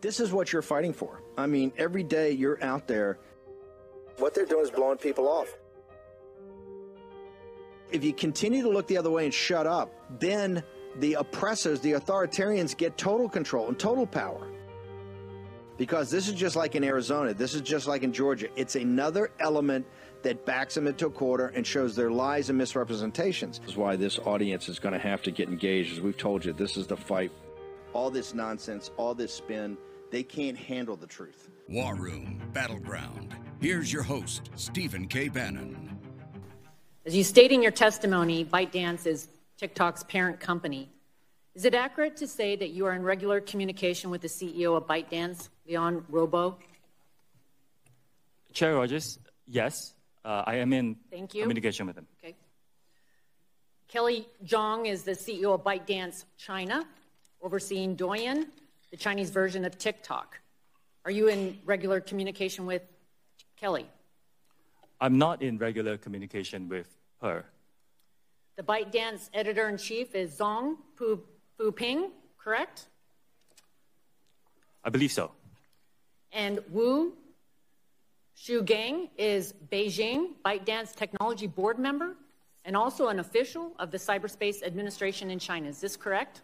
This is what you're fighting for. I mean, every day you're out there. What they're doing is blowing people off. If you continue to look the other way and shut up, then the oppressors, the authoritarians, get total control and total power. Because this is just like in Arizona. This is just like in Georgia. It's another element that backs them into a corner and shows their lies and misrepresentations. This is why this audience is going to have to get engaged. As we've told you, this is the fight. All this nonsense, all this spin, they can't handle the truth. War Room Battleground. Here's your host, Stephen K. Bannon. As you state in your testimony, ByteDance is TikTok's parent company. Is it accurate to say that you are in regular communication with the CEO of ByteDance, Leon Robo? Chair Rogers, yes. I am in communication with him. Okay. Kelly Zhang is the CEO of ByteDance China, overseeing Douyin, the Chinese version of TikTok. Are you in regular communication with Kelly? I'm not in regular communication with her. The ByteDance editor-in-chief is Zhang Fuping, correct? I believe so. And Wu Shugang is Beijing ByteDance technology board member and also an official of the Cyberspace Administration in China. Is this correct?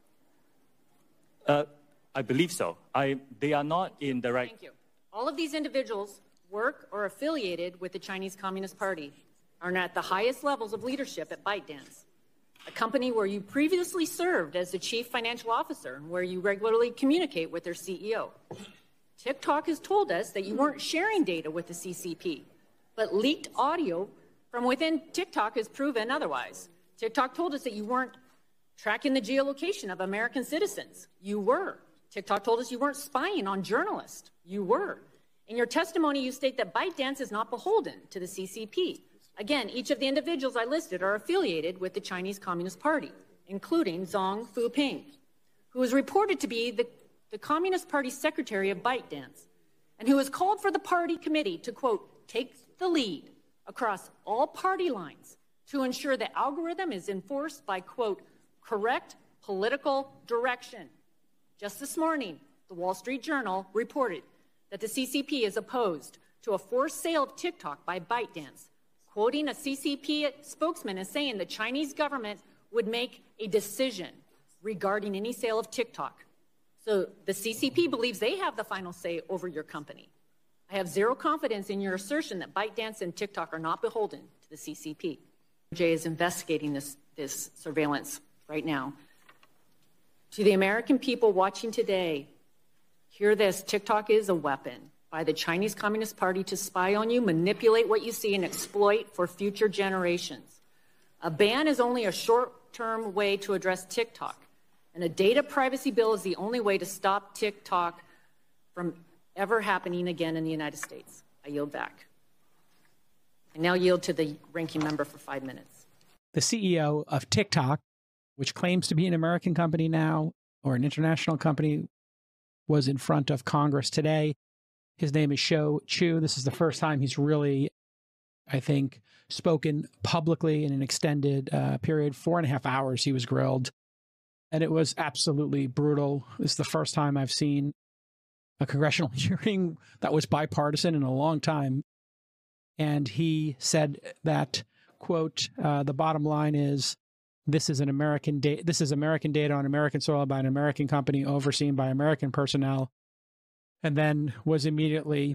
I believe so. They are not in direct... Thank you. All of these individuals work or affiliated with the Chinese Communist Party, are at the highest levels of leadership at ByteDance, a company where you previously served as the chief financial officer and where you regularly communicate with their CEO. TikTok has told us that you weren't sharing data with the CCP, but leaked audio from within TikTok has proven otherwise. TikTok told us that you weren't tracking the geolocation of American citizens. You were. TikTok told us you weren't spying on journalists. You were. In your testimony, you state that ByteDance is not beholden to the CCP. Again, each of the individuals I listed are affiliated with the Chinese Communist Party, including Zhang Fuping, who is reported to be the Communist Party secretary of ByteDance, and who has called for the party committee to, quote, take the lead across all party lines to ensure the algorithm is enforced by, quote, correct political direction. Just this morning, the Wall Street Journal reported that the CCP is opposed to a forced sale of TikTok by ByteDance, quoting a CCP spokesman as saying the Chinese government would make a decision regarding any sale of TikTok. So the CCP believes they have the final say over your company. I have zero confidence in your assertion that ByteDance and TikTok are not beholden to the CCP. DOJ is investigating this surveillance right now. To the American people watching today, hear this: TikTok is a weapon by the Chinese Communist Party to spy on you, manipulate what you see, and exploit for future generations. A ban is only a short-term way to address TikTok, and a data privacy bill is the only way to stop TikTok from ever happening again in the United States. I yield back. I now yield to the ranking member for 5 minutes. The CEO of TikTok, which claims to be an American company now, or an international company, was in front of Congress today. His name is Shou Chew. This is the first time he's really, I think, spoken publicly in an extended period. 4.5 hours he was grilled, and it was absolutely brutal. This is the first time I've seen a congressional hearing that was bipartisan in a long time. And he said that, quote, the bottom line is, this is American data on American soil by an American company overseen by American personnel, and then was immediately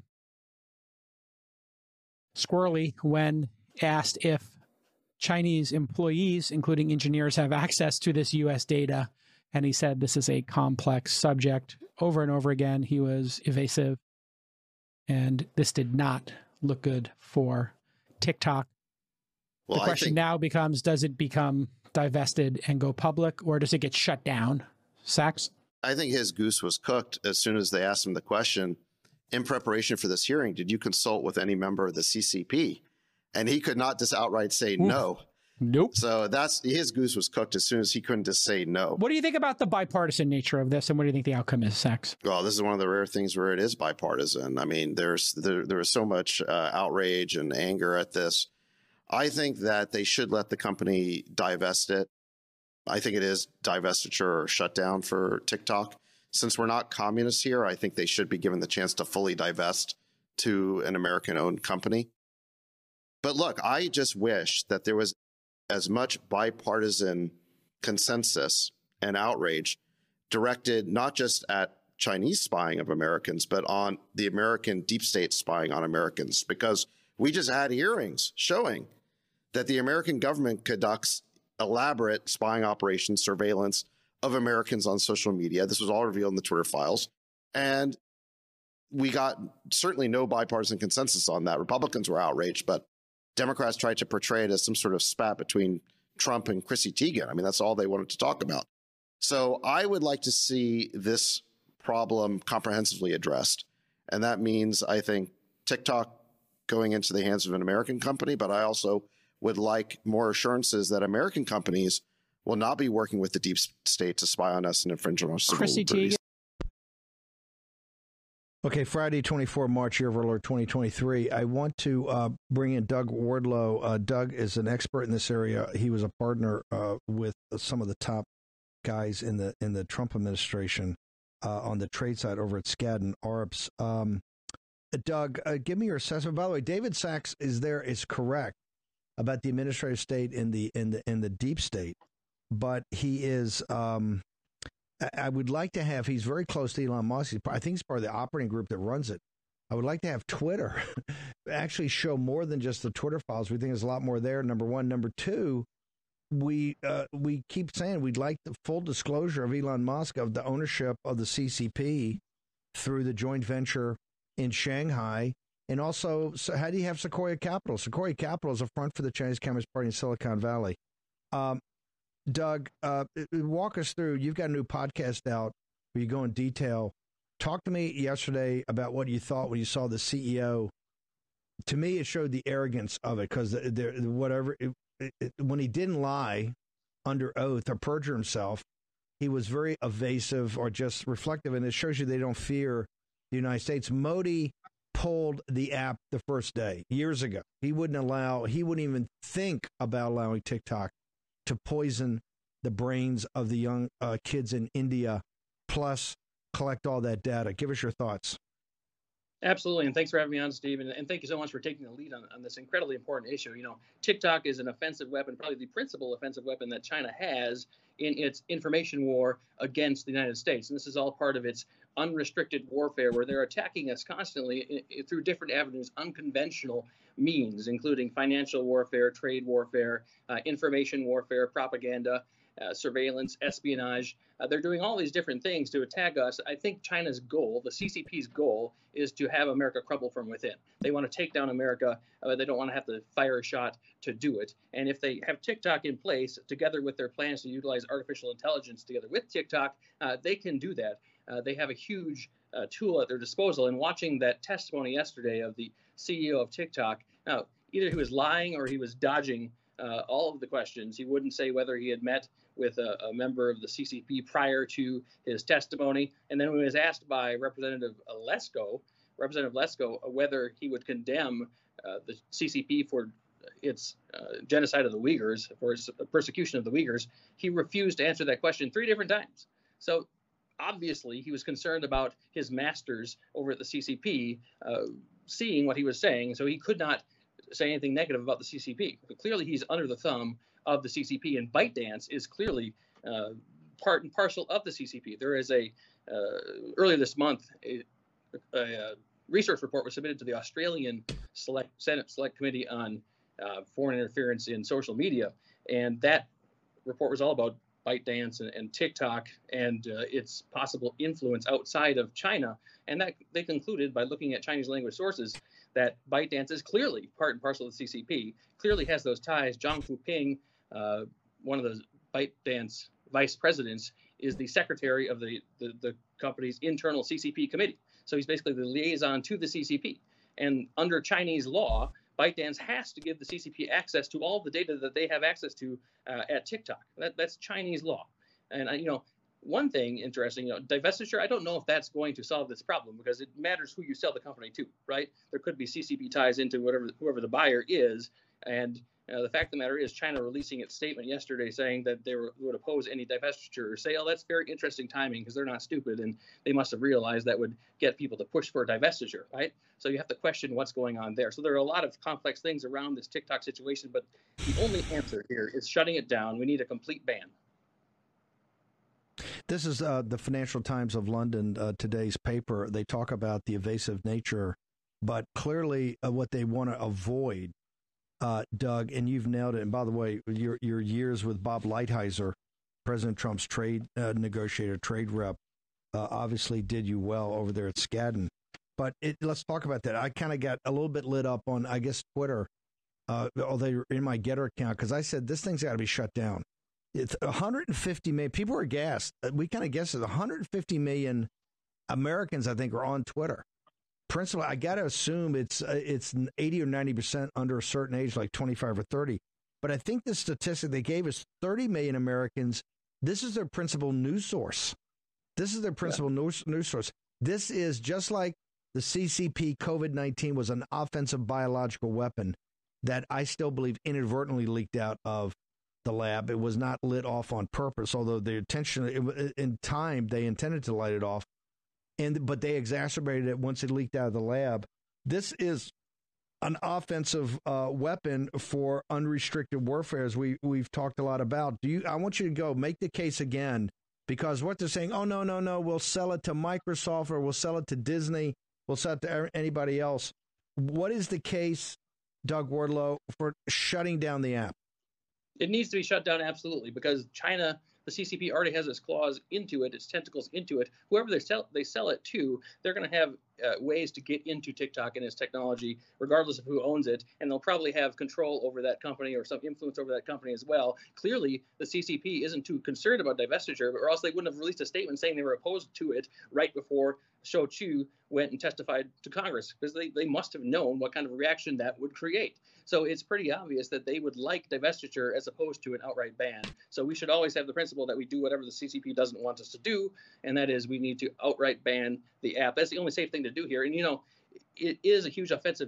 squirrely when asked if Chinese employees, including engineers, have access to this U.S. data. And he said this is a complex subject. Over and over again, he was evasive. And this did not look good for TikTok. Well, the question now becomes, does it become divested and go public, or does it get shut down? Sachs? I think his goose was cooked as soon as they asked him the question. In preparation for this hearing, did you consult with any member of the CCP? And he could not just outright say no. Nope. So his goose was cooked as soon as he couldn't just say no. What do you think about the bipartisan nature of this, and what do you think the outcome is, Sachs? Well, this is one of the rare things where it is bipartisan. I mean, there was so much outrage and anger at this. I think that they should let the company divest it. I think it is divestiture or shutdown for TikTok. since we're not communists here, I think they should be given the chance to fully divest to an American-owned company. But look, I just wish that there was as much bipartisan consensus and outrage directed not just at Chinese spying of Americans, but on the American deep state spying on Americans, because we just had hearings showing that the American government conducts elaborate spying operations, surveillance of Americans on social media. This was all revealed in the Twitter files. And we got certainly no bipartisan consensus on that. Republicans were outraged, but Democrats tried to portray it as some sort of spat between Trump and Chrissy Teigen. I mean, that's all they wanted to talk about. So I would like to see this problem comprehensively addressed. And that means, I think, TikTok going into the hands of an American company, but I also would like more assurances that American companies will not be working with the deep state to spy on us and infringe on our civil liberties. Okay, Friday, 24 March, year of our Lord 2023. I want to bring in Doug Wardlow. Doug is an expert in this area. He was a partner with some of the top guys in the Trump administration on the trade side over at Skadden Arps. Doug, give me your assessment. By the way, David Sachs is correct about the administrative state in the deep state, but he is. I would like to have. He's very close to Elon Musk. I think he's part of the operating group that runs it. I would like to have Twitter actually show more than just the Twitter files. We think there's a lot more there. Number one, number two. We keep saying we'd like the full disclosure of Elon Musk of the ownership of the CCP through the joint venture in Shanghai. And also, so how do you have Sequoia Capital? Sequoia Capital is a front for the Chinese Communist Party in Silicon Valley. Doug, walk us through. You've got a new podcast out where you go in detail. Talk to me yesterday about what you thought when you saw the CEO. To me, it showed the arrogance of it because when he didn't lie under oath or perjure himself, he was very evasive or just reflective, and it shows you they don't fear the United States. Modi pulled the app the first day, years ago. He wouldn't even think about allowing TikTok to poison the brains of the young kids in India, plus collect all that data. Give us your thoughts. Absolutely, and thanks for having me on, Steve, and thank you so much for taking the lead on this incredibly important issue. You know, TikTok is an offensive weapon, probably the principal offensive weapon that China has in its information war against the United States, and this is all part of its unrestricted warfare, where they're attacking us constantly through different avenues, unconventional means, including financial warfare, trade warfare, information warfare, propaganda, surveillance, espionage. They're doing all these different things to attack us. I think China's goal, the CCP's goal, is to have America crumble from within. They want to take down America. They don't want to have to fire a shot to do it. And if they have TikTok in place, together with their plans to utilize artificial intelligence together with TikTok, they can do that. They have a huge tool at their disposal. And watching that testimony yesterday of the CEO of TikTok, now, either he was lying or he was dodging all of the questions. He wouldn't say whether he had met with a member of the CCP prior to his testimony. And then when he was asked by Representative Lesko whether he would condemn the CCP for its genocide of the Uyghurs, for its persecution of the Uyghurs, he refused to answer that question 3 different times. So obviously he was concerned about his masters over at the CCP seeing what he was saying, so he could not say anything negative about the CCP. But clearly he's under the thumb of the CCP, and ByteDance is clearly part and parcel of the CCP. There is earlier this month, a research report was submitted to the Australian Senate Select Committee on Foreign Interference in Social Media, and that report was all about ByteDance and TikTok and its possible influence outside of China. And that they concluded, by looking at Chinese language sources, that ByteDance is clearly part and parcel of the CCP, clearly has those ties. Zhang Fuping, one of the ByteDance vice presidents, is the secretary of the company's internal CCP committee. So he's basically the liaison to the CCP. And under Chinese law, ByteDance has to give the CCP access to all the data that they have access to at TikTok. That's Chinese law. And, one thing interesting, divestiture, I don't know if that's going to solve this problem, because it matters who you sell the company to, right? There could be CCP ties into whoever the buyer is. And The fact of the matter is China releasing its statement yesterday saying that they would oppose any divestiture sale. That's very interesting timing because they're not stupid and they must have realized that would get people to push for divestiture, right? So you have to question what's going on there. So there are a lot of complex things around this TikTok situation, but the only answer here is shutting it down. We need a complete ban. This is the Financial Times of London, today's paper. They talk about the evasive nature, but clearly what they want to avoid, Doug, and you've nailed it. And by the way, your years with Bob Lighthizer, President Trump's trade negotiator, trade rep, obviously did you well over there at Skadden. But let's talk about that. I kind of got a little bit lit up on, I guess, Twitter, although in my Getter account, because I said this thing's got to be shut down. It's 150 million. People are aghast. We kind of guessed it. 150 million Americans, I think, are on Twitter. Principally, I got to assume it's 80 or 90% under a certain age, like 25 or 30. But I think the statistic they gave is 30 million Americans. This is their principal news source. This is just like the CCP COVID-19 was an offensive biological weapon that I still believe inadvertently leaked out of the lab. It was not lit off on purpose, although the intention in time they intended to light it off, but they exacerbated it once it leaked out of the lab. This is an offensive weapon for unrestricted warfare, as we've talked a lot about. I want you to go make the case again, because what they're saying, oh no, we'll sell it to Microsoft or we'll sell it to Disney, we'll sell it to anybody else. What is the case, Doug Wardlow, for shutting down the app? It needs to be shut down, absolutely, because China, the CCP already has its claws into it, its tentacles into it. Whoever they sell it to, they're going to have ways to get into TikTok and its technology, regardless of who owns it, and they'll probably have control over that company or some influence over that company as well. Clearly, the CCP isn't too concerned about divestiture, or else they wouldn't have released a statement saying they were opposed to it right before Shou Chu went and testified to Congress, because they must have known what kind of reaction that would create. So it's pretty obvious that they would like divestiture as opposed to an outright ban. So we should always have the principle that we do whatever the CCP doesn't want us to do, and that is we need to outright ban the app. That's the only safe thing to do here. And, it is a huge offensive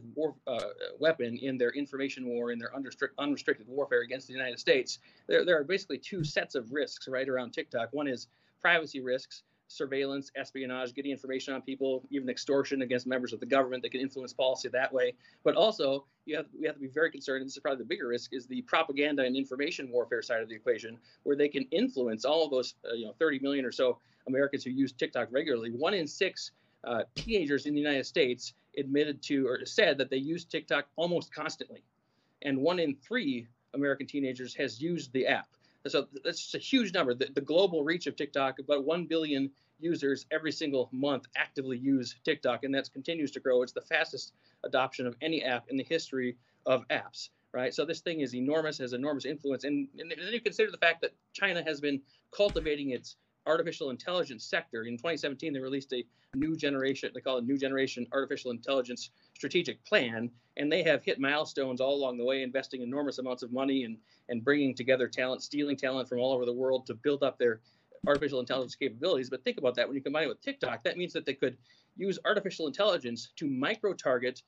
weapon in their information war, in their unrestricted warfare against the United States. There are basically two sets of risks right around TikTok. One is privacy risks, surveillance, espionage, getting information on people, even extortion against members of the government that can influence policy that way. But also, we have to be very concerned, and this is probably the bigger risk, is the propaganda and information warfare side of the equation, where they can influence all of those 30 million or so Americans who use TikTok regularly. 1 in 6 teenagers in the United States admitted to or said that they use TikTok almost constantly. And 1 in 3 American teenagers has used the app. So that's just a huge number. The global reach of TikTok, about 1 billion users every single month actively use TikTok, and that continues to grow. It's the fastest adoption of any app in the history of apps, right? So this thing is enormous, has enormous influence. And then you consider the fact that China has been cultivating its artificial intelligence sector. In 2017, they released a new generation, they call it New Generation Artificial Intelligence Strategic Plan, and they have hit milestones all along the way, investing enormous amounts of money and bringing together talent, stealing talent from all over the world to build up their artificial intelligence capabilities. But think about that. When you combine it with TikTok, that means that they could use artificial intelligence to micro-target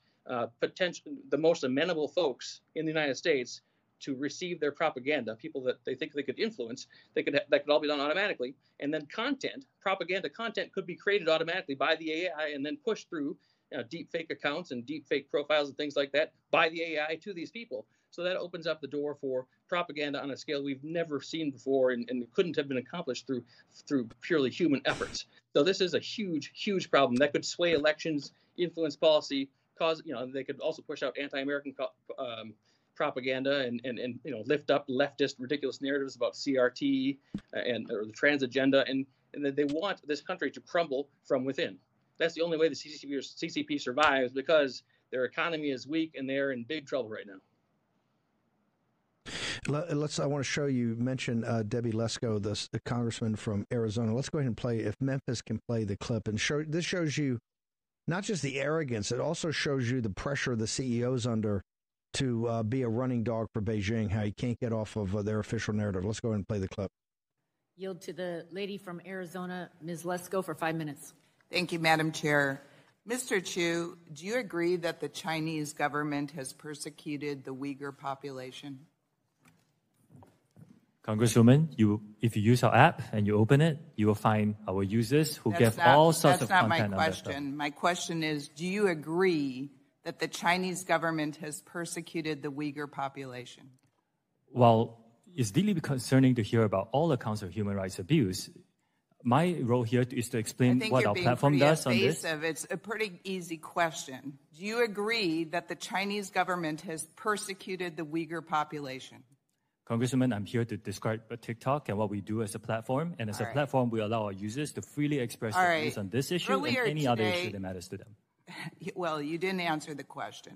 the most amenable folks in the United States to receive their propaganda, people that they think they could influence. That could all be done automatically. And then propaganda content could be created automatically by the AI and then pushed through deep fake accounts and deep fake profiles and things like that by the AI to these people. So that opens up the door for propaganda on a scale we've never seen before, and it couldn't have been accomplished through purely human efforts. So this is a huge, huge problem that could sway elections, influence policy, they could also push out anti-American propaganda and lift up leftist ridiculous narratives about CRT or the trans agenda, and they want this country to crumble from within. That's the only way the CCP survives, because their economy is weak and they're in big trouble right now. I want to show you, mention Debbie Lesko, the congressman from Arizona. Let's go ahead and play, if Memphis can play the clip, and this shows you not just the arrogance, it also shows you the pressure the CEO's under to be a running dog for Beijing, how he can't get off of their official narrative. Let's go ahead and play the clip. Yield to the lady from Arizona, Ms. Lesko, for 5 minutes. Thank you, Madam Chair. Mr. Chu, do you agree that the Chinese government has persecuted the Uyghur population? Congresswoman, if you use our app and you open it, you will find our users who give all sorts of content. That's not my question. My question is, do you agree that the Chinese government has persecuted the Uyghur population? Well, it's deeply concerning to hear about all accounts of human rights abuse. My role here is to explain what our platform does on this. It's a pretty easy question. Do you agree that the Chinese government has persecuted the Uyghur population? Congresswoman, I'm here to describe TikTok and what we do as a platform. And as a platform, we allow our users to freely express their views on this issue and any other issue that matters to them. Well, you didn't answer the question.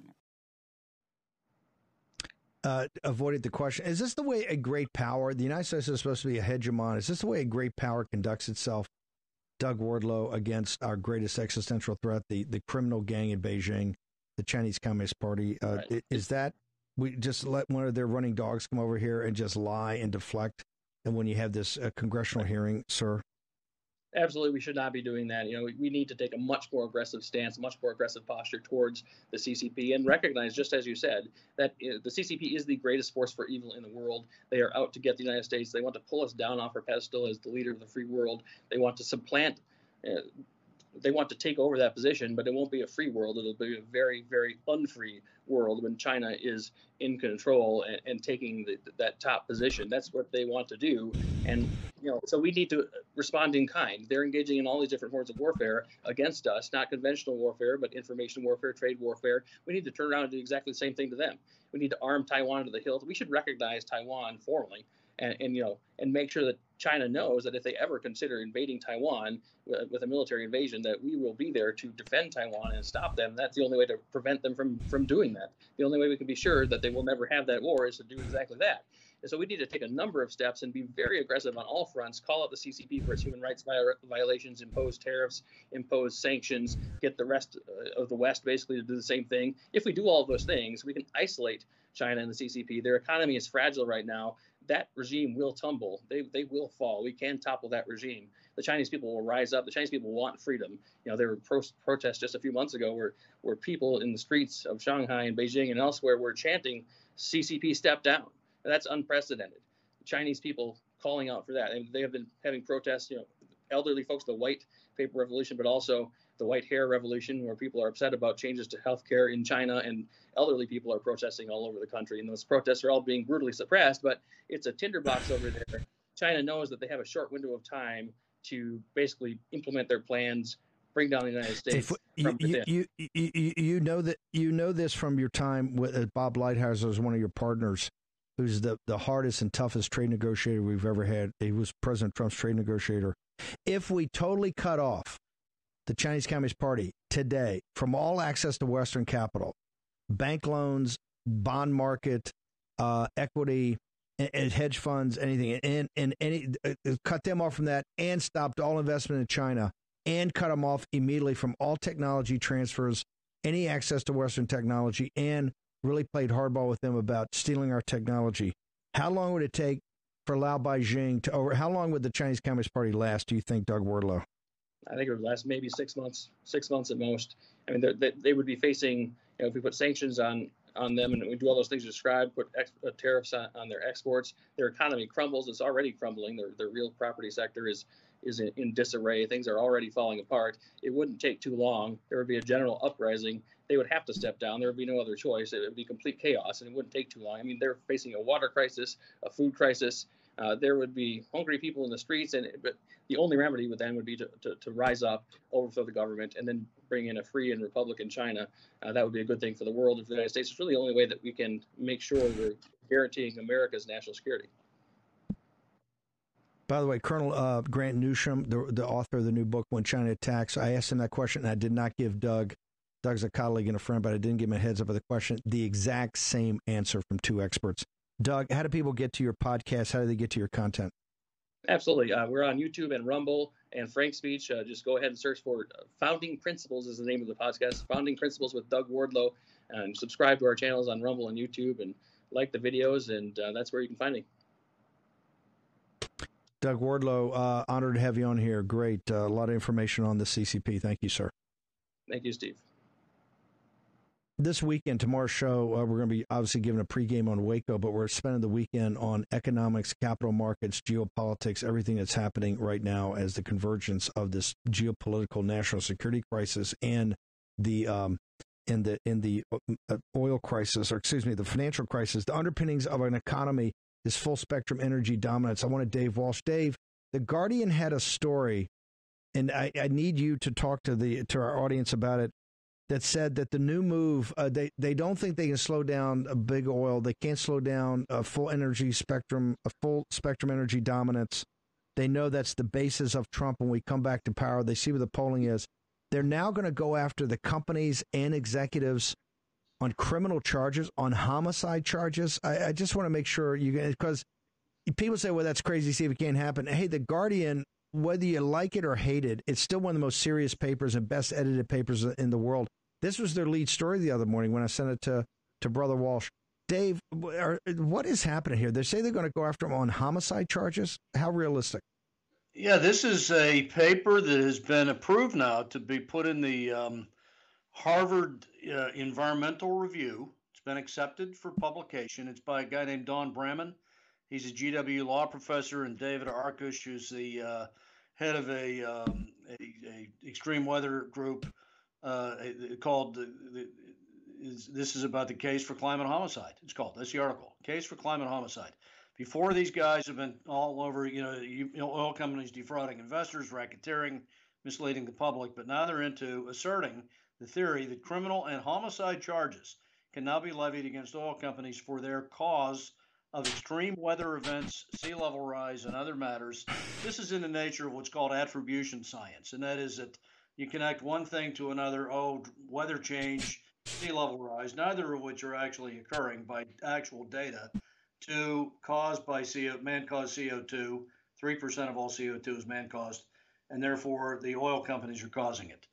Avoided the question. Is this the way a great power, the United States is supposed to be a hegemon, is this the way a great power conducts itself, Doug Wardlow, against our greatest existential threat, the criminal gang in Beijing, the Chinese Communist Party? Is that we just let one of their running dogs come over here and just lie and deflect? And when you have this congressional hearing, sir? Absolutely, we should not be doing that. We need to take a much more aggressive stance, much more aggressive posture towards the CCP, and recognize, just as you said, that the CCP is the greatest force for evil in the world. They are out to get the United States. They want to pull us down off our pedestal as the leader of the free world. They want to supplant. They want to take over that position, but it won't be a free world. It'll be a very, very unfree world when China is in control and taking that top position. That's what they want to do. And, so we need to respond in kind. They're engaging in all these different forms of warfare against us, not conventional warfare, but information warfare, trade warfare. We need to turn around and do exactly the same thing to them. We need to arm Taiwan to the hilt. We should recognize Taiwan formally. And make sure that China knows that if they ever consider invading Taiwan with a military invasion, that we will be there to defend Taiwan and stop them. That's the only way to prevent them from doing that. The only way we can be sure that they will never have that war is to do exactly that. And so we need to take a number of steps and be very aggressive on all fronts, call out the CCP for its human rights violations, impose tariffs, impose sanctions, get the rest of the West basically to do the same thing. If we do all of those things, we can isolate China and the CCP. Their economy is fragile right now. That regime will tumble. They will fall. We can topple that regime. The Chinese people will rise up. The Chinese people want freedom. There were protests just a few months ago where people in the streets of Shanghai and Beijing and elsewhere were chanting, "CCP, step down." And that's unprecedented. The Chinese people calling out for that. And they have been having protests, elderly folks, the white paper revolution, but also the white hair revolution, where people are upset about changes to healthcare in China, and elderly people are protesting all over the country. And those protests are all being brutally suppressed, but it's a tinderbox over there. China knows that they have a short window of time to basically implement their plans, bring down the United States. You know this from your time with Bob Lighthizer was one of your partners, who's the hardest and toughest trade negotiator we've ever had. He was President Trump's trade negotiator. If we totally cut off the Chinese Communist Party today from all access to Western capital, bank loans, bond market, equity, and hedge funds, anything, and cut them off from that, and stopped all investment in China, and cut them off immediately from all technology transfers, any access to Western technology, and really played hardball with them about stealing our technology. How long would it take for Lao Beijing how long would the Chinese Communist Party last, do you think, Doug Wardlow? I think it would last maybe 6 months at most. I mean, they would be facing, if we put sanctions on them and we do all those things you described, put tariffs on their exports, their economy crumbles. It's already crumbling. Their real property sector is in disarray. Things are already falling apart. It wouldn't take too long. There would be a general uprising. They would have to step down. There would be no other choice. It would be complete chaos, and it wouldn't take too long. I mean, they're facing a water crisis, a food crisis. There would be hungry people in the streets, but the only remedy would then be to rise up, overthrow the government, and then bring in a free and Republican China. That would be a good thing for the world and for the United States. It's really the only way that we can make sure we're guaranteeing America's national security. By the way, Colonel Grant Newsham, the author of the new book, When China Attacks, I asked him that question, and I did not give Doug's a colleague and a friend, but I didn't give him a heads up of the question, the exact same answer from two experts. Doug, how do people get to your podcast? How do they get to your content? Absolutely. We're on YouTube and Rumble and Frank Speech. Just go ahead and search for Founding Principles is the name of the podcast, Founding Principles with Doug Wardlow, and subscribe to our channels on Rumble and YouTube and like the videos, and that's where you can find me. Doug Wardlow, honored to have you on here. Great. A lot of information on the CCP. Thank you, sir. Thank you, Steve. This weekend, tomorrow's show, we're going to be obviously giving a pregame on Waco, but we're spending the weekend on economics, capital markets, geopolitics, everything that's happening right now as the convergence of this geopolitical national security crisis and the oil crisis, or excuse me, the financial crisis, the underpinnings of an economy, this full spectrum energy dominance. I wanted Dave Walsh. Dave, The Guardian had a story, and I need you to talk to our audience about it, that said that the new move, they don't think they can slow down a big oil. They can't slow down a full spectrum energy dominance. They know that's the basis of Trump when we come back to power. They see what the polling is. They're now going to go after the companies and executives on criminal charges, on homicide charges. I just want to make sure because people say, well, that's crazy, see if it can't happen. Hey, The Guardian, whether you like it or hate it, it's still one of the most serious papers and best edited papers in the world. This was their lead story the other morning when I sent it to Brother Walsh. Dave, what is happening here? They say they're going to go after him on homicide charges. How realistic? Yeah, this is a paper that has been approved now to be put in the Harvard Environmental Review. It's been accepted for publication. It's by a guy named Don Bramman. He's a GW law professor, and David Arkush, who's the head of a extreme weather group called. This is about the case for climate homicide. It's called. That's the article. Case for climate homicide. Before, these guys have been all over, oil companies defrauding investors, racketeering, misleading the public, but now they're into asserting the theory that criminal and homicide charges can now be levied against oil companies for their cause of extreme weather events, sea level rise, and other matters. This is in the nature of what's called attribution science, and that is that you connect one thing to another, weather change, sea level rise, neither of which are actually occurring by actual data, to caused by man-caused CO2. 3% of all CO2 is man-caused, and therefore the oil companies are causing it.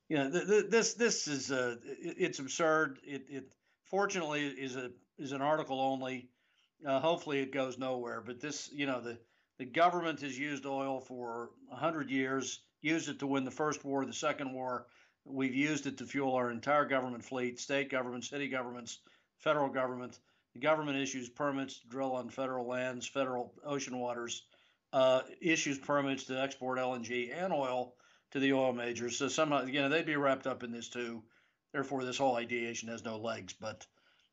This is it's absurd. It fortunately is an article only. Hopefully it goes nowhere. But this, the government has used oil for 100 years. Used it to win the first war, the second war. We've used it to fuel our entire government fleet, state governments, city governments, federal government. The government issues permits to drill on federal lands, federal ocean waters, issues permits to export LNG and oil to the oil majors. So somehow, they'd be wrapped up in this too. Therefore, this whole ideation has no legs. But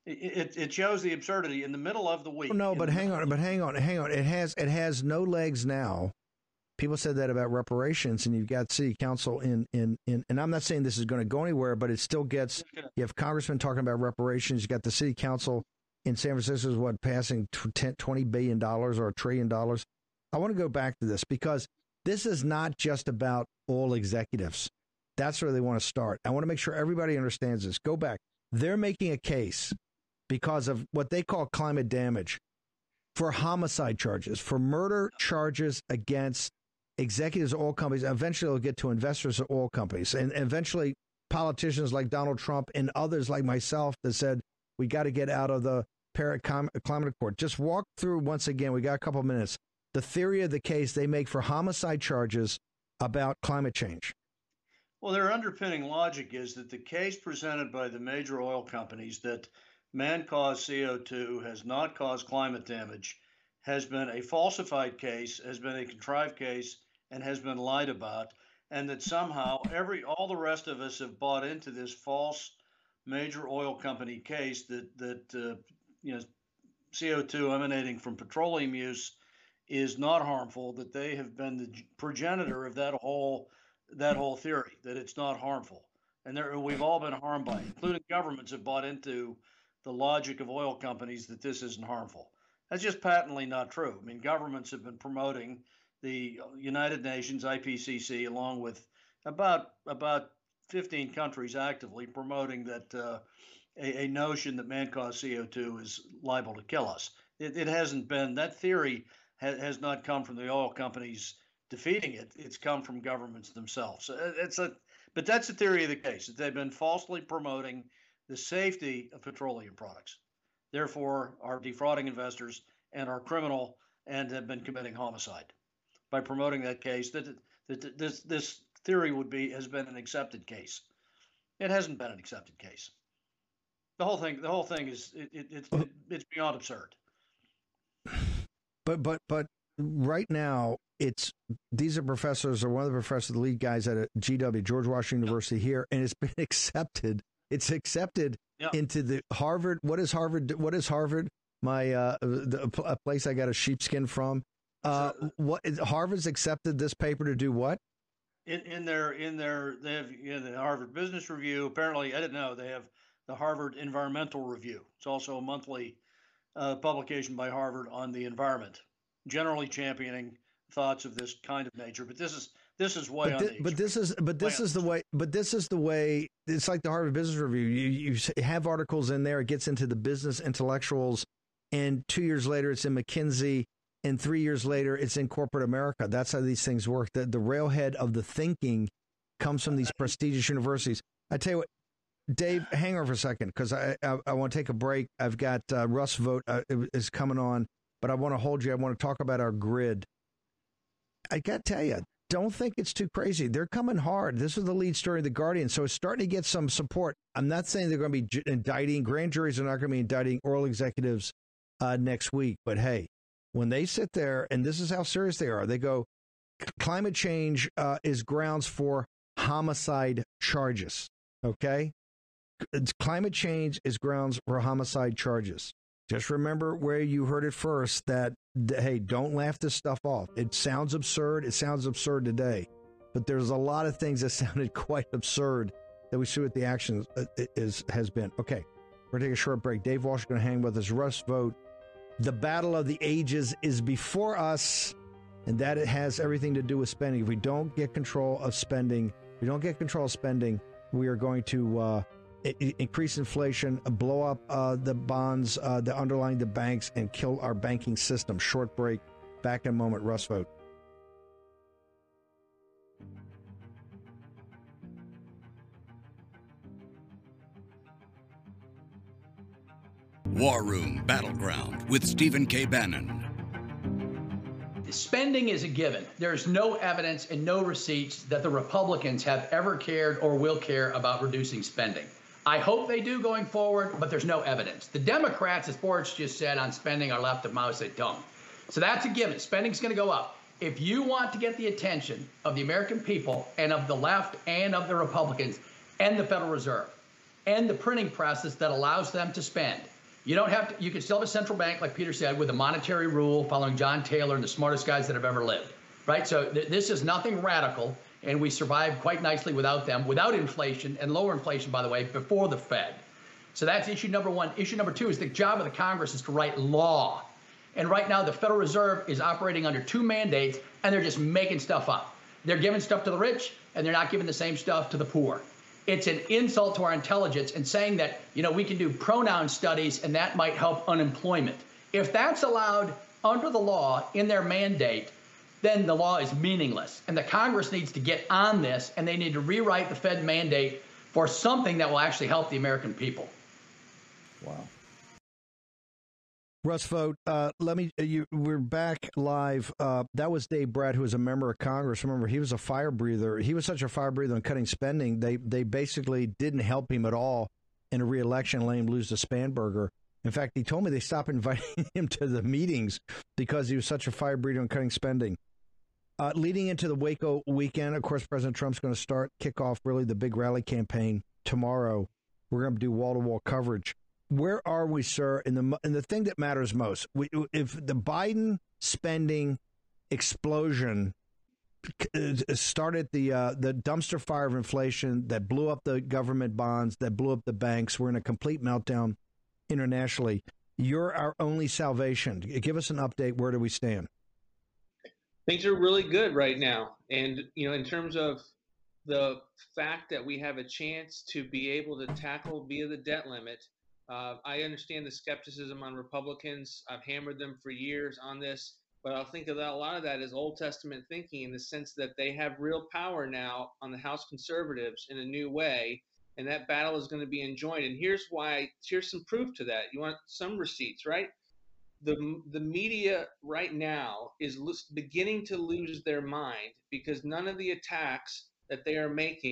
it shows the absurdity in the middle of the week. No, but hang on. It has no legs now. People said that about reparations, and you've got city council in and I'm not saying this is going to go anywhere, but it still gets. You have congressmen talking about reparations. You got the city council in San Francisco is passing $20 billion or $1 trillion. I want to go back to this because this is not just about all executives. That's where they want to start. I want to make sure everybody understands this. Go back. They're making a case because of what they call climate damage for homicide charges, for murder charges against executives of oil companies. Eventually, they'll get to investors of oil companies, and eventually politicians like Donald Trump and others like myself that said, we got to get out of the Paris Climate Accord. Just walk through once again. We got a couple of minutes. The theory of the case they make for homicide charges about climate change. Well, their underpinning logic is that the case presented by the major oil companies that man-caused CO2 has not caused climate damage has been a falsified case, has been a contrived case, and has been lied about, and that somehow all the rest of us have bought into this false major oil company case that CO2 emanating from petroleum use is not harmful, that they have been the progenitor of that whole theory, that it's not harmful. And we've all been harmed by it, including governments have bought into the logic of oil companies that this isn't harmful. That's just patently not true. I mean, governments have been promoting the United Nations, IPCC, along with about 15 countries actively promoting that a notion that man-caused CO2 is liable to kill us. It hasn't been, that theory has not come from the oil companies defeating it. It's come from governments themselves. But that's the theory of the case, that they've been falsely promoting the safety of petroleum products, therefore are defrauding investors and are criminal and have been committing homicide by promoting that case. That this theory has been an accepted case. It hasn't been an accepted case. The whole thing is it's beyond absurd. But right now these are professors, or one of the professors, the lead guys at GW, George Washington University here, and it's been accepted. It's accepted into the Harvard. What is Harvard? My a place I got a sheepskin from. What Harvard's accepted this paper to do what? In their they have the Harvard Business Review. Apparently, I didn't know they have the Harvard Environmental Review. It's also a monthly publication by Harvard on the environment, generally championing thoughts of this kind of nature. But this is way on the extreme. This is the way. It's like the Harvard Business Review. You have articles in there. It gets into the business intellectuals, and 2 years later it's in McKinsey, and 3 years later it's in corporate America. That's how these things work. The railhead of the thinking comes from these prestigious universities. I tell you what, Dave, hang on for a second, because I want to take a break. I've got Russ Vogt is coming on, but I want to hold you. I want to talk about our grid. I got to tell you, don't think it's too crazy. They're coming hard. This is the lead story of The Guardian, so it's starting to get some support. I'm not saying they're going to be indicting, grand juries are not going to be indicting oil executives next week, but hey, when they sit there, and this is how serious they are, they go, climate change is grounds for homicide charges, okay? Climate change is grounds for homicide charges. Just remember where you heard it first, that, hey, don't laugh this stuff off. It sounds absurd. It sounds absurd today. But there's a lot of things that sounded quite absurd that we see what the action has been. Okay, we're going to take a short break. Dave Walsh is going to hang with us. Russ Vogt. The battle of the ages is before us, and that it has everything to do with spending. If we don't get control of spending, we are going to increase inflation, blow up the bonds, the underlying the banks, and kill our banking system. Short break. Back in a moment. Russ Vogt. War Room Battleground with Stephen K. Bannon. Spending is a given. There's no evidence and no receipts that the Republicans have ever cared or will care about reducing spending. I hope they do going forward, but there's no evidence. The Democrats, as Boris just said, on spending are left of mouth, they don't. So that's a given. Spending's going to go up. If you want to get the attention of the American people and of the left and of the Republicans and the Federal Reserve and the printing process that allows them to spend, you don't have to. You can still have a central bank, like Peter said, with a monetary rule following John Taylor and the smartest guys that have ever lived, right? So this is nothing radical, and we survived quite nicely without them, without inflation, and lower inflation, by the way, before the Fed. So that's issue number one. Issue number two is the job of the Congress is to write law. And right now, the Federal Reserve is operating under two mandates, and they're just making stuff up. They're giving stuff to the rich, and they're not giving the same stuff to the poor. It's an insult to our intelligence and saying that, we can do pronoun studies and that might help unemployment. If that's allowed under the law in their mandate, then the law is meaningless. And the Congress needs to get on this, and they need to rewrite the Fed mandate for something that will actually help the American people. Wow. Russ Vogt, we're back live. That was Dave Brat, who was a member of Congress. Remember, he was a fire breather. He was such a fire breather on cutting spending. They basically didn't help him at all in a re-election, letting him lose to Spanberger. In fact, he told me they stopped inviting him to the meetings because he was such a fire breather on cutting spending. Leading into the Waco weekend, of course, President Trump's going to kick off really the big rally campaign tomorrow. We're going to do wall-to-wall coverage. Where are we, sir, in the thing that matters most? If the Biden spending explosion started the dumpster fire of inflation that blew up the government bonds, that blew up the banks, we're in a complete meltdown internationally. You're our only salvation. Give us an update. Where do we stand? Things are really good right now. And, in terms of the fact that we have a chance to be able to tackle via the debt limit, I understand the skepticism on Republicans. I've hammered them for years on this, but I'll think of that. A lot of that is Old Testament thinking in the sense that they have real power now on the House conservatives in a new way, and that battle is going to be enjoined. And here's some proof to that. You want some receipts, right? The media right now is beginning to lose their mind because none of the attacks that they are making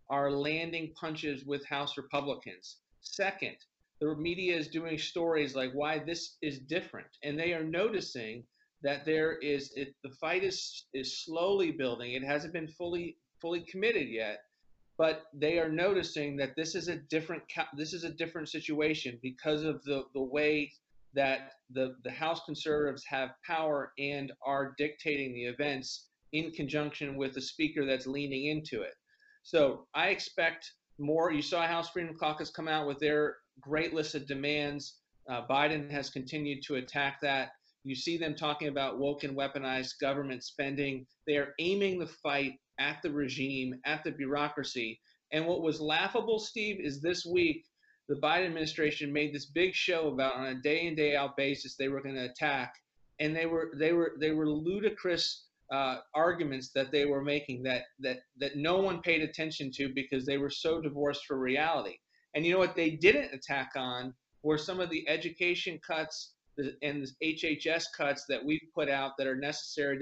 are landing punches with House Republicans. Second, the media is doing stories like why this is different, and they are noticing that the fight is slowly building. It hasn't been fully committed yet, but they are noticing that this is a different situation because of the way that the House conservatives have power and are dictating the events in conjunction with the speaker that's leaning into it. So I expect more. You saw House Freedom Caucus come out with their great list of demands. Biden has continued to attack that. You see them talking about woke and weaponized government spending. They are aiming the fight at the regime, at the bureaucracy. And what was laughable, Steve, is this week, the Biden administration made this big show about on a day in, day out basis, they were going to attack. And they were ludicrous arguments that they were making that no one paid attention to because they were so divorced from reality. And you know what they didn't attack on were some of the education cuts and the HHS cuts that we've put out that are necessary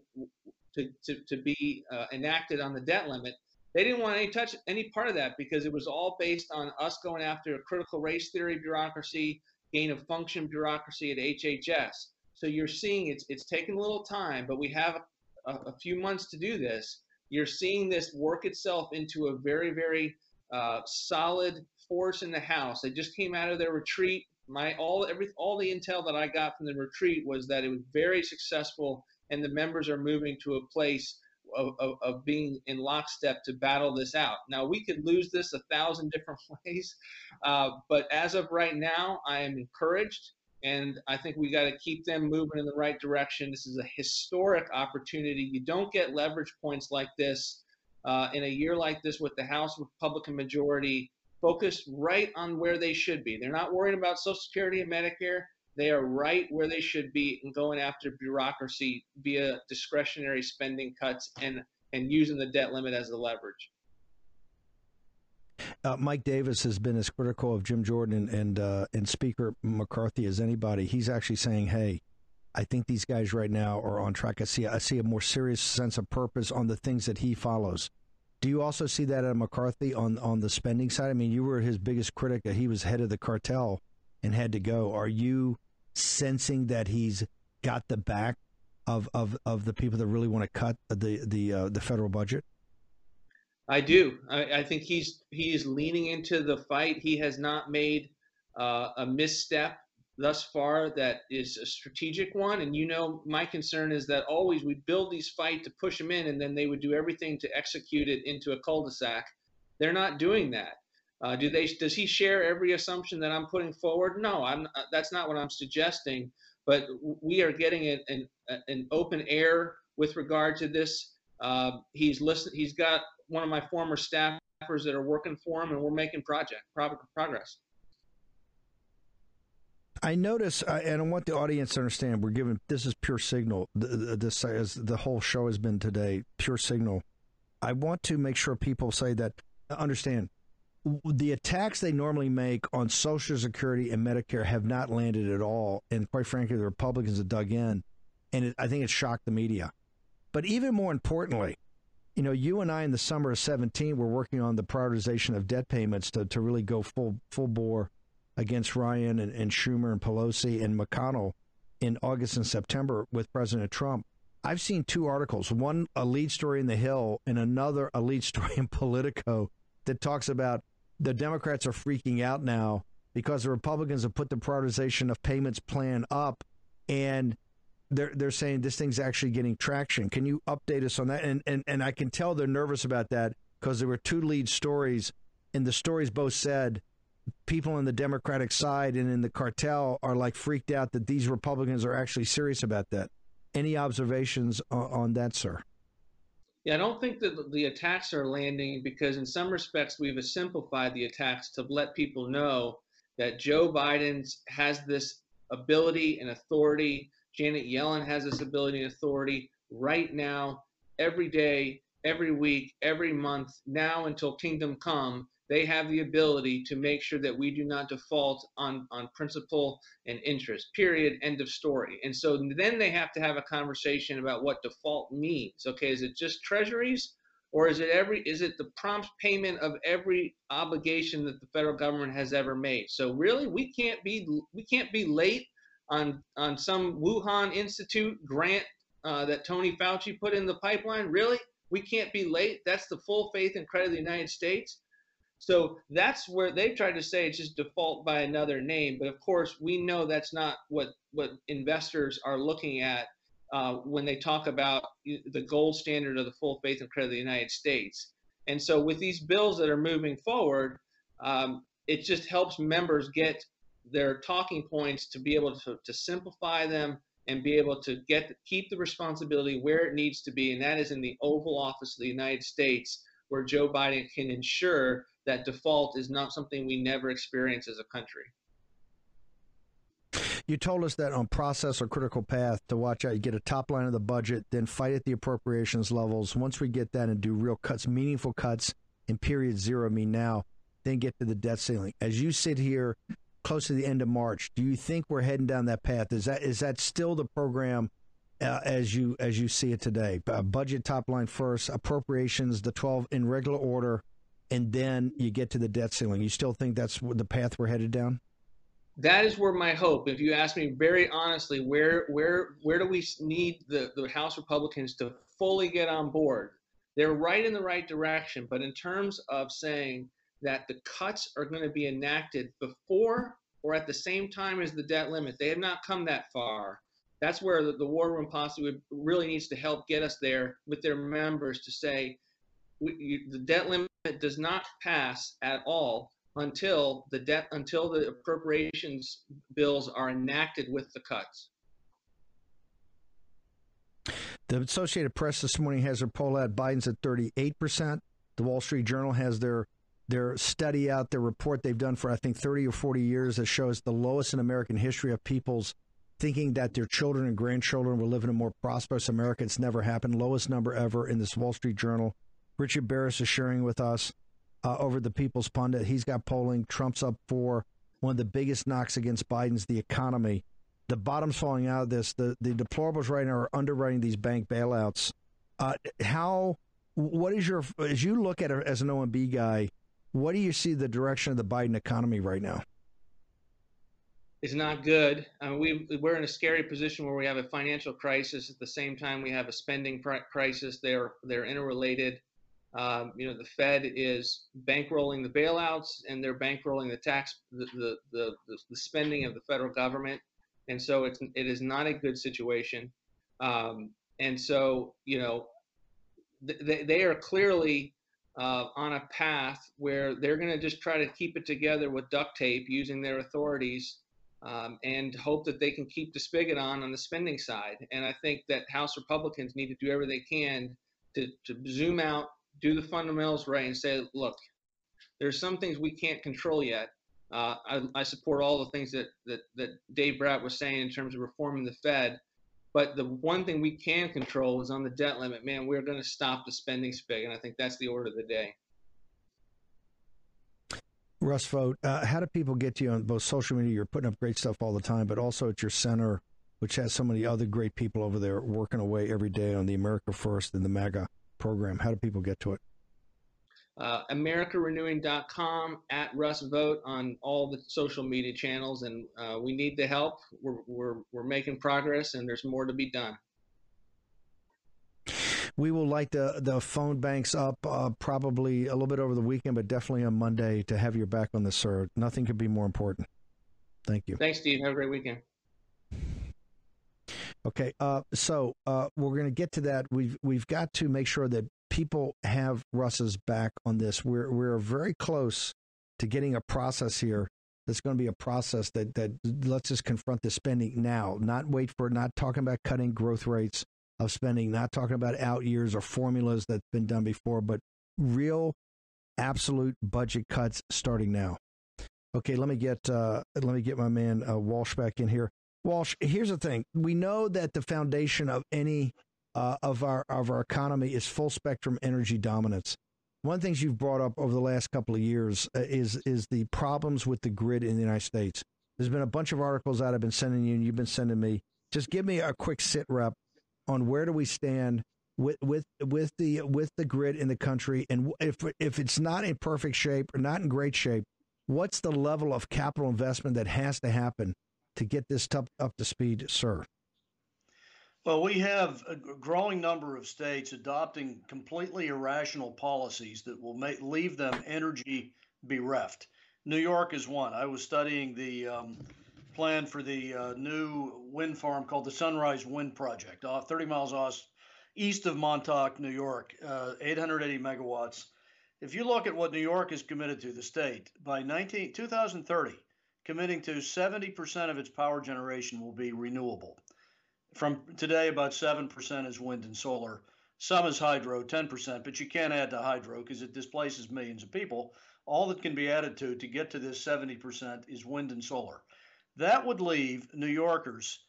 to be enacted on the debt limit. They didn't want any part of that because it was all based on us going after a critical race theory bureaucracy, gain of function bureaucracy at HHS. So you're seeing it's taken a little time, but we have a few months to do this. You're seeing this work itself into a very, very solid force in the House. They just came out of their retreat. All the intel that I got from the retreat was that it was very successful, and the members are moving to a place of being in lockstep to battle this out. Now, we could lose this 1,000 different ways, but as of right now, I am encouraged, and I think we got to keep them moving in the right direction. This is a historic opportunity. You don't get leverage points like this in a year like this with the House Republican majority focused right on where they should be. They're not worried about Social Security and Medicare. They are right where they should be and going after bureaucracy via discretionary spending cuts and using the debt limit as the leverage. Mike Davis has been as critical of Jim Jordan and Speaker McCarthy as anybody. He's actually saying, hey, I think these guys right now are on track. I see a more serious sense of purpose on the things that he follows. Do you also see that at McCarthy on the spending side? I mean, you were his biggest critic. He was head of the cartel and had to go. Are you sensing that he's got the back of the people that really want to cut the federal budget? I do. I think he's leaning into the fight. He has not made a misstep thus far that is a strategic one. And my concern is that always we build these fights to push them in, and then they would do everything to execute it into a cul-de-sac. They're not doing that. Does he share every assumption that I'm putting forward? No, that's not what I'm suggesting. But we are getting an open air with regard to this. He's got one of my former staffers that are working for him, and we're making progress. I notice, and I want the audience to understand, this is pure signal. This, as the whole show has been today, pure signal. I want to make sure people understand, the attacks they normally make on Social Security and Medicare have not landed at all. And quite frankly, the Republicans have dug in, and I think it shocked the media. But even more importantly, you and I in the summer of 2017 were working on the prioritization of debt payments to really go full bore against Ryan and Schumer and Pelosi and McConnell in August and September with President Trump. I've seen two articles, one a lead story in The Hill and another a lead story in Politico that talks about the Democrats are freaking out now because the Republicans have put the prioritization of payments plan up, and they're saying this thing's actually getting traction. Can you update us on that? And I can tell they're nervous about that because there were two lead stories, and the stories both said people on the Democratic side and in the cartel are like freaked out that these Republicans are actually serious about that. Any observations on that, sir? Yeah, I don't think that the attacks are landing because in some respects we've simplified the attacks to let people know that Joe Biden has this ability and authority. Janet Yellen has this ability and authority right now, every day, every week, every month, now until kingdom come. They have the ability to make sure that we do not default on principle and interest, period, end of story. And so then they have to have a conversation about what default means. Okay, is it just treasuries or is it the prompt payment of every obligation that the federal government has ever made? So really, we can't be late on some Wuhan Institute grant that Tony Fauci put in the pipeline. Really, we can't be late. That's the full faith and credit of the United States. So that's where they tried to say it's just default by another name. But of course, we know that's not what investors are looking at when they talk about the gold standard of the full faith and credit of the United States. And so with these bills that are moving forward, it just helps members get their talking points to be able to simplify them and be able to keep the responsibility where it needs to be, and that is in the Oval Office of the United States, where Joe Biden can ensure that default is not something we never experience as a country. You told us that on process or critical path to watch out, you get a top line of the budget, then fight at the appropriations levels. Once we get that and do real cuts, meaningful cuts in period zero, now, then get to the debt ceiling. As you sit here close to the end of March, do you think we're heading down that path? Is that still the program as you see it today? Budget top line first, appropriations, the 12 in regular order, and then you get to the debt ceiling. You still think that's the path we're headed down? That is where my hope. If you ask me very honestly, where do we need the House Republicans to fully get on board? They're right in the right direction, but in terms of saying that the cuts are going to be enacted before or at the same time as the debt limit, they have not come that far. That's where the War Room Posse really needs to help get us there with their members to say the debt limit does not pass at all until the appropriations bills are enacted with the cuts. The Associated Press this morning has their poll out. Biden's at 38%. The Wall Street Journal has their study out, their report they've done for, I think, 30 or 40 years that shows the lowest in American history of people's thinking that their children and grandchildren will live in a more prosperous America. It's never happened. Lowest number ever in this Wall Street Journal. Richard Barris is sharing with us over the People's Pundit. He's got polling. Trump's up 4. One of the biggest knocks against Biden's the economy. The bottom's falling out of this. The deplorables right now are underwriting these bank bailouts. What is as you look at it as an OMB guy, what do you see the direction of the Biden economy right now? It's not good. We're in a scary position where we have a financial crisis. At the same time, we have a spending crisis. They're interrelated. The Fed is bankrolling the bailouts, and they're bankrolling the spending of the federal government, and so it is not a good situation. And so they are clearly on a path where they're going to just try to keep it together with duct tape using their authorities, and hope that they can keep the spigot on the spending side. And I think that House Republicans need to do everything they can to zoom out, do the fundamentals right, and say, look, there's some things we can't control yet. I support all the things that Dave Bratt was saying in terms of reforming the Fed. But the one thing we can control is on the debt limit. Man, we're going to stop the spending spigot, and I think that's the order of the day. Russ Vought, how do people get to you on both social media? You're putting up great stuff all the time, but also at your center, which has so many other great people over there working away every day on the America First and the MAGA program. How do people get to it? AmericaRenewing.com, at Russ Vought on all the social media channels, and we need the help. We're making progress, and there's more to be done. We will light the phone banks up probably a little bit over the weekend, but definitely on Monday to have your back on this, sir. Nothing could be more important. Thank you. Thanks, Steve. Have a great weekend. Okay, so we're going to get to that. We've got to make sure that people have Russ's back on this. We're very close to getting a process here. That's going to be a process that lets us confront the spending now, not talking about cutting growth rates of spending, not talking about out years or formulas that's been done before, but real absolute budget cuts starting now. Okay, let me get my man Walsh back in here. Walsh, here's the thing. We know that the foundation of any of our economy is full spectrum energy dominance. One of the things you've brought up over the last couple of years is the problems with the grid in the United States. There's been a bunch of articles that I've been sending you and you've been sending me. Just give me a quick sit rep on where do we stand with the grid in the country, and if it's not in perfect shape or not in great shape, what's the level of capital investment that has to happen to get this up to speed, sir? Well, we have a growing number of states adopting completely irrational policies that will leave them energy bereft. New York is one. I was studying the plan for the new wind farm called the Sunrise Wind Project, 30 miles east of Montauk, New York, 880 megawatts. If you look at what New York is committed to, the state, by 2030, committing to 70% of its power generation will be renewable. From today, about 7% is wind and solar. Some is hydro, 10%, but you can't add to hydro because it displaces millions of people. All that can be added to get to this 70% is wind and solar. That would leave New Yorkers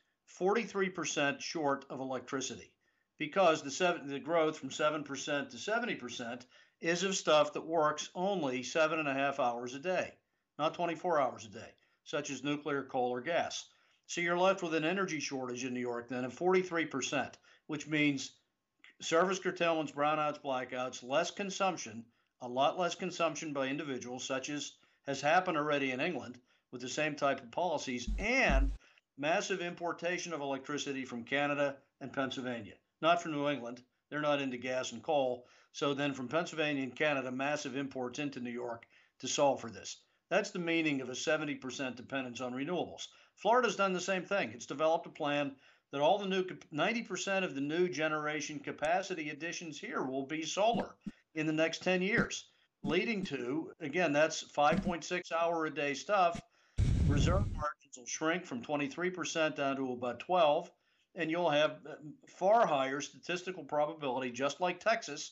43% short of electricity because the growth from 7% to 70% is of stuff that works only 7.5 hours a day, not 24 hours a day, such as nuclear, coal, or gas. So you're left with an energy shortage in New York then of 43%, which means service curtailments, brownouts, blackouts, less consumption, a lot less consumption by individuals, such as has happened already in England with the same type of policies, and massive importation of electricity from Canada and Pennsylvania, not from New England. They're not into gas and coal. So then from Pennsylvania and Canada, massive imports into New York to solve for this. That's the meaning of a 70% dependence on renewables. Florida's done the same thing. It's developed a plan that all the 90% of the new generation capacity additions here will be solar in the next 10 years, leading to, again, that's 5.6 hour a day stuff. Reserve margins will shrink from 23% down to about 12, and you'll have far higher statistical probability, just like Texas,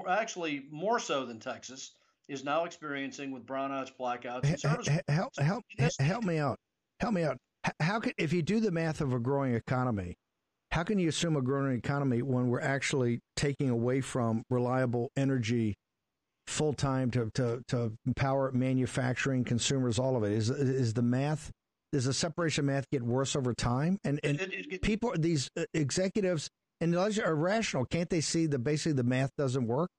more so than Texas, is now experiencing with brownouts, blackouts, and service. Help me out. Help me out. How can, if you do the math of a growing economy, how can you assume a growing economy when we're actually taking away from reliable energy full time to power manufacturing, consumers, all of it? Is the math, does the separation math get worse over time? And people, these executives and are rational. Can't they see that basically the math doesn't work?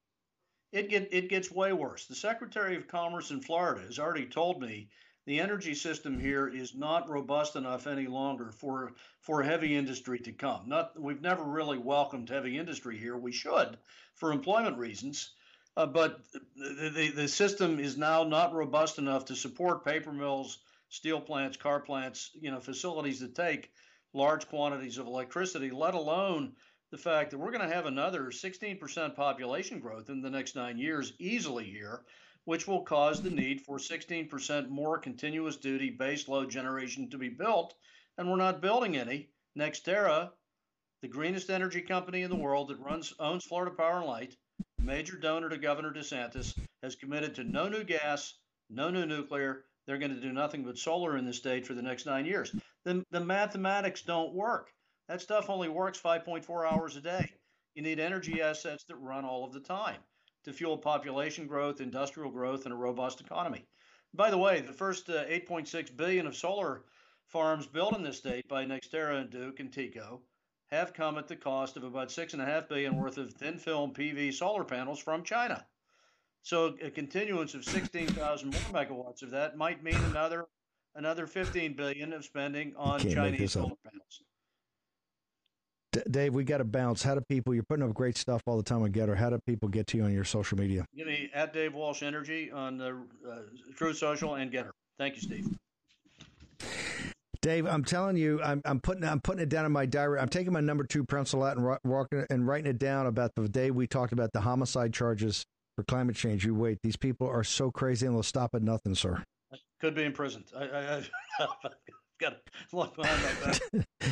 It gets way worse. The Secretary of Commerce in Florida has already told me the energy system here is not robust enough any longer for heavy industry to come. We've never really welcomed heavy industry here. We should, for employment reasons, but the system is now not robust enough to support paper mills, steel plants, car plants, facilities that take large quantities of electricity, let alone the fact that we're going to have another 16% population growth in the next 9 years easily here, which will cause the need for 16% more continuous duty base load generation to be built. And we're not building any. NextEra, the greenest energy company in the world that owns Florida Power and Light, major donor to Governor DeSantis, has committed to no new gas, no new nuclear. They're going to do nothing but solar in the state for the next 9 years. The mathematics don't work. That stuff only works 5.4 hours a day. You need energy assets that run all of the time to fuel population growth, industrial growth, and a robust economy. By the way, the first $8.6 billion of solar farms built in this state by NextEra and Duke and TECO have come at the cost of about $6.5 billion worth of thin film PV solar panels from China. So a continuance of 16,000 more megawatts of that might mean another 15 billion of spending on Chinese solar panels. Dave, we got to bounce. How do people, you're putting up great stuff all the time on Getter. How do people get to you on your social media? Give me at Dave Walsh Energy on the Truth Social and Getter. Thank you, Steve. Dave, I'm telling you, I'm putting it down in my diary. I'm taking my number 2 pencil out and writing it down about the day we talked about the homicide charges for climate change. You wait. These people are so crazy and they'll stop at nothing, sir. Could be imprisoned. I've got to look behind my back.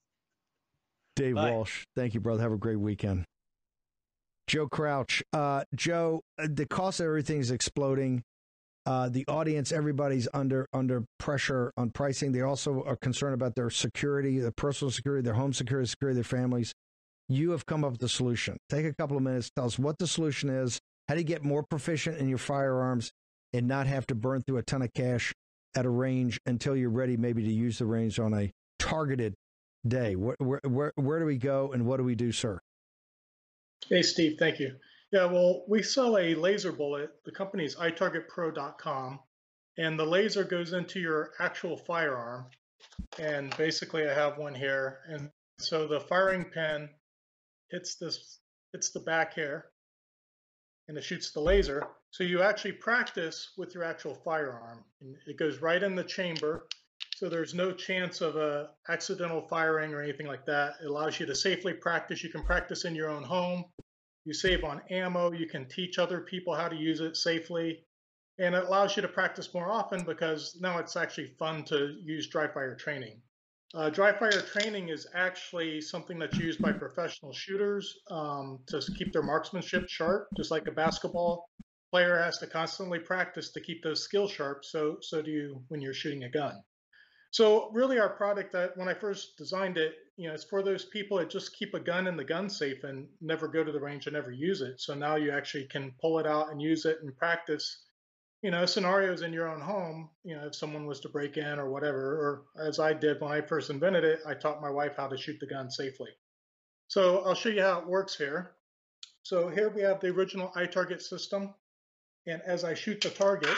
Dave Walsh, thank you, brother. Have a great weekend. Joe Crouch. Joe, the cost of everything is exploding. The audience, everybody's under pressure on pricing. They also are concerned about their security, their personal security, their home security, security of their families. You have come up with a solution. Take a couple of minutes. Tell us what the solution is. How do you get more proficient in your firearms and not have to burn through a ton of cash at a range until you're ready maybe to use the range on a targeted day? Where do we go and what do we do, sir? Hey, Steve, thank you. Yeah, well, we sell a laser bullet. The company is itargetpro.com, and the laser goes into your actual firearm. And basically, I have one here. And so the firing pin hits the back here, and it shoots the laser. So you actually practice with your actual firearm. And it goes right in the chamber. So there's no chance of a accidental firing or anything like that. It allows you to safely practice. You can practice in your own home. You save on ammo. You can teach other people how to use it safely. And it allows you to practice more often because now it's actually fun to use dry fire training. Dry fire training is actually something that's used by professional shooters to keep their marksmanship sharp, just like a basketball player has to constantly practice to keep those skills sharp. So do you when you're shooting a gun. So really our product, that when I first designed it, it's for those people that just keep a gun in the gun safe and never go to the range and never use it. So now you actually can pull it out and use it and practice, scenarios in your own home, if someone was to break in or whatever, or as I did when I first invented it, I taught my wife how to shoot the gun safely. So I'll show you how it works here. So here we have the original iTarget system. And as I shoot the target,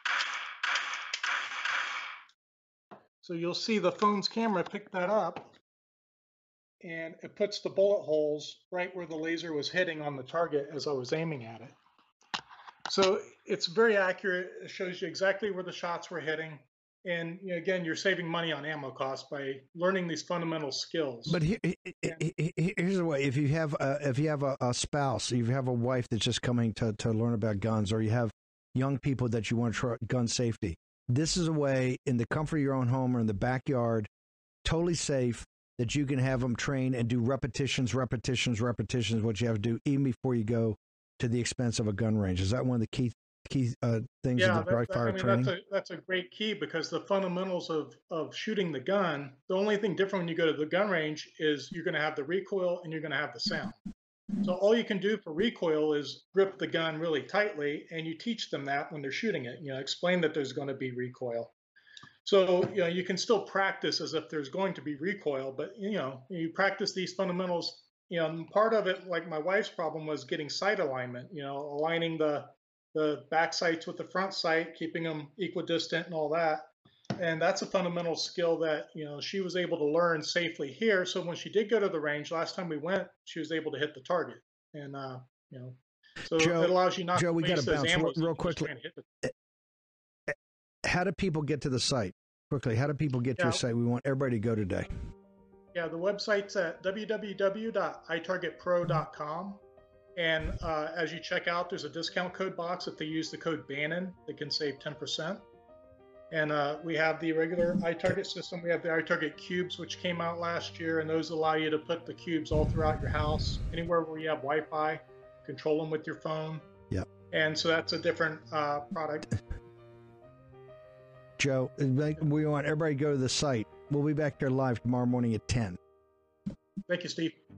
so you'll see the phone's camera pick that up, and it puts the bullet holes right where the laser was hitting on the target as I was aiming at it. So it's very accurate. It shows you exactly where the shots were hitting. And again, you're saving money on ammo costs by learning these fundamental skills. But here's the way: if you have a spouse, if you have a wife that's just coming to learn about guns, or you have young people that you want to try gun safety, this is a way in the comfort of your own home or in the backyard, totally safe, that you can have them train and do repetitions, what you have to do even before you go to the expense of a gun range. Is that one of the key things in the dry fire training? That's a great key, because the fundamentals of shooting the gun, the only thing different when you go to the gun range is you're going to have the recoil and you're going to have the sound. So all you can do for recoil is grip the gun really tightly, and you teach them that when they're shooting it. Explain that there's going to be recoil. So you can still practice as if there's going to be recoil, but you practice these fundamentals. Part of it, like my wife's problem, was getting sight alignment. Aligning the back sights with the front sight, keeping them equidistant and all that. And that's a fundamental skill that, she was able to learn safely here. So when she did go to the range, last time we went, she was able to hit the target. And, so Joe, it allows you not Joe, to we got waste to those bounce ammos real quickly. How do people get to the site? Quickly, how do people get to your site? We want everybody to go today. Yeah, the website's at www.itargetpro.com. And as you check out, there's a discount code box. If they use the code Bannon, they can save 10%. And we have the regular iTarget system. We have the iTarget cubes, which came out last year, and those allow you to put the cubes all throughout your house. Anywhere where you have Wi-Fi, control them with your phone. Yep. And so that's a different product. Joe, we want everybody to go to the site. We'll be back here live tomorrow morning at 10. Thank you, Steve.